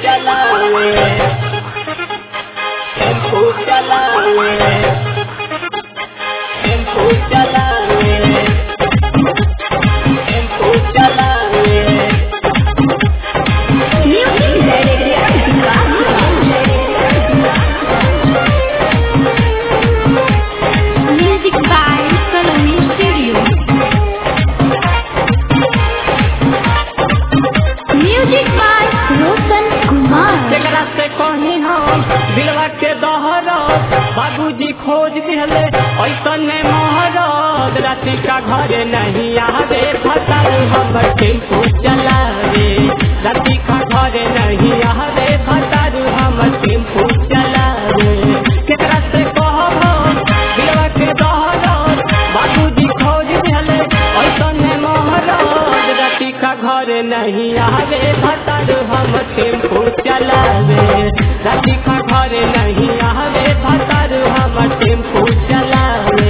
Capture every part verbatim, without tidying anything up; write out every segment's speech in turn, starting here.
चलावे टेम्पो चलावे टेम्पो चलावे टेम्पो चलावे Music by Salome Studio. Music by Roshan Kumar. जेकरा से कहनी हम दिलवा के दहरत बाबूजी खोज दिहले ऐसन महरत राति का घरे नहीं आवे फसाल हमर टेम्पो चलावे राति का घरे नहीं आवे फसाल हमर टेम्पो चलावे केकरा से कहब दिलवा के दहरत बाबूजी खोज दिहले ऐसन महरत राति का घरे नहीं आवे फसाल हम टेम्पो चलावे राति का घरे नहीं आवे फसाल हम टेम्पो चलावे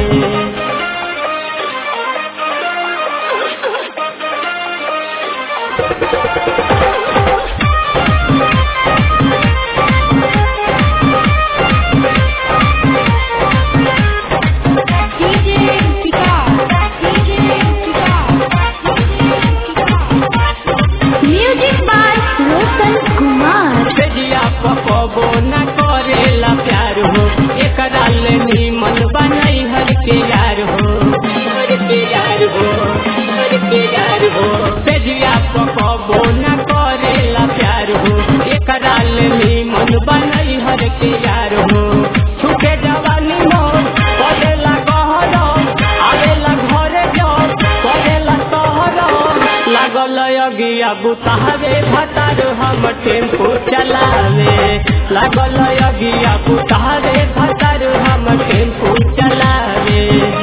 D J Picard. D J Picard. Music by Roshan Kumar. बेजिया पकबो न करेला प्यार हो एकरा ले निमन बनई हर के यार हो हर के यार हो हर के यार हो बेजिया पकबो न करेला प्यार हो एकरा ले निमन बनई हर के यार हो छुके जवानी मोर पड़ेला गहरा आवेला घरे जब पड़ेला सहरा लागल अगिया बुतावे भतार हम टेम्पो चलावे लागल अगिया बुतावे भतार हम टेम्पो चलावे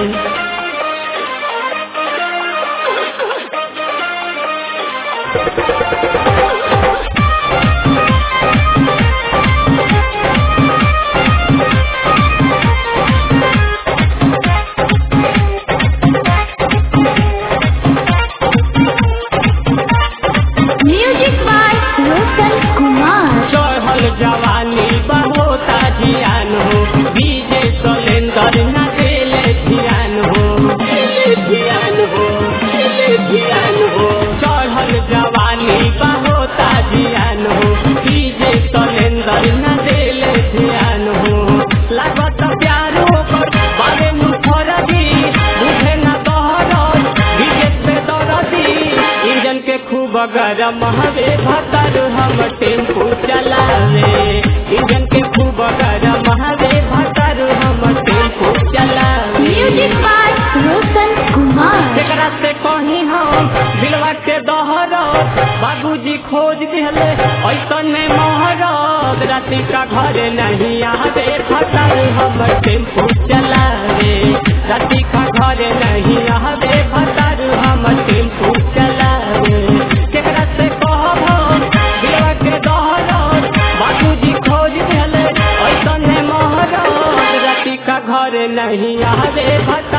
Music by Roshan Kumar. चढ़ल जवानी बहुता ध्यान हो डीजे सलेंदर न देले ध्यान हो देले ध्यान हो देले ध्यान हो चढ़ल जवानी बहुता ध्यान हो डीजे सलेंदर न देले ध्यान हो लागत प्यार होकर बारे मुखरदी बुझे न तोहर डीजे पे दरदी इंजन के खूब गरम हवे भतर हम टेम्पो चलावे इंजन के खूब गरम हवे भतर हम टेम्पो चलावे Music by Roshan Kumar. जेकरा से कही हम दिलवा के दहरत बाबूजी खोज दिहले ऐसन महरत राति का घरे नहीं आवे फसाल हम टेम्पो चलावे राति का घरे नहीं आवे फसाल हम टेम्पो चलावे केकरा से कहब दिलवा के दहरत बाबूजी खोज दिहले ऐसन महरत राति का घरे नहीं आवे फसाल